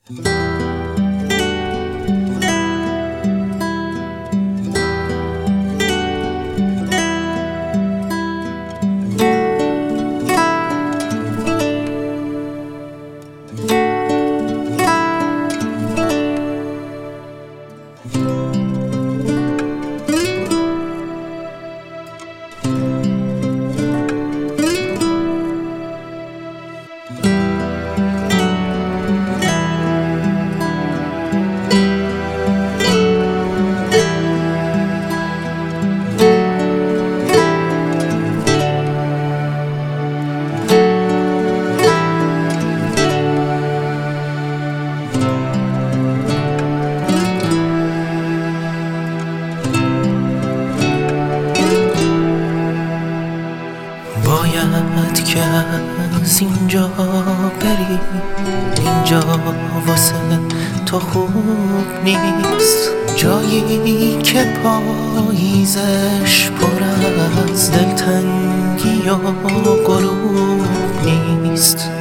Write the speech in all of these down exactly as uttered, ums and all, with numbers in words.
باید که از اینجا بری، اینجا واسه تو خوب نیست، جایی که پاییزش پر از دلتنگی و غروب نیست.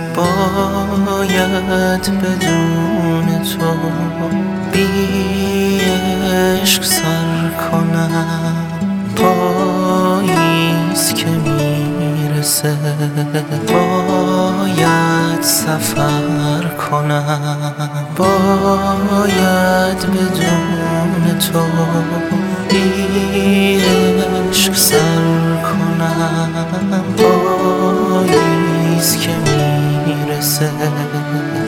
باید بدون تو بی عشق سر کنم، پاییز که میرسه باید سفر کنم، باید بدون تو بی عشق سر کنم، پاییز که میرسه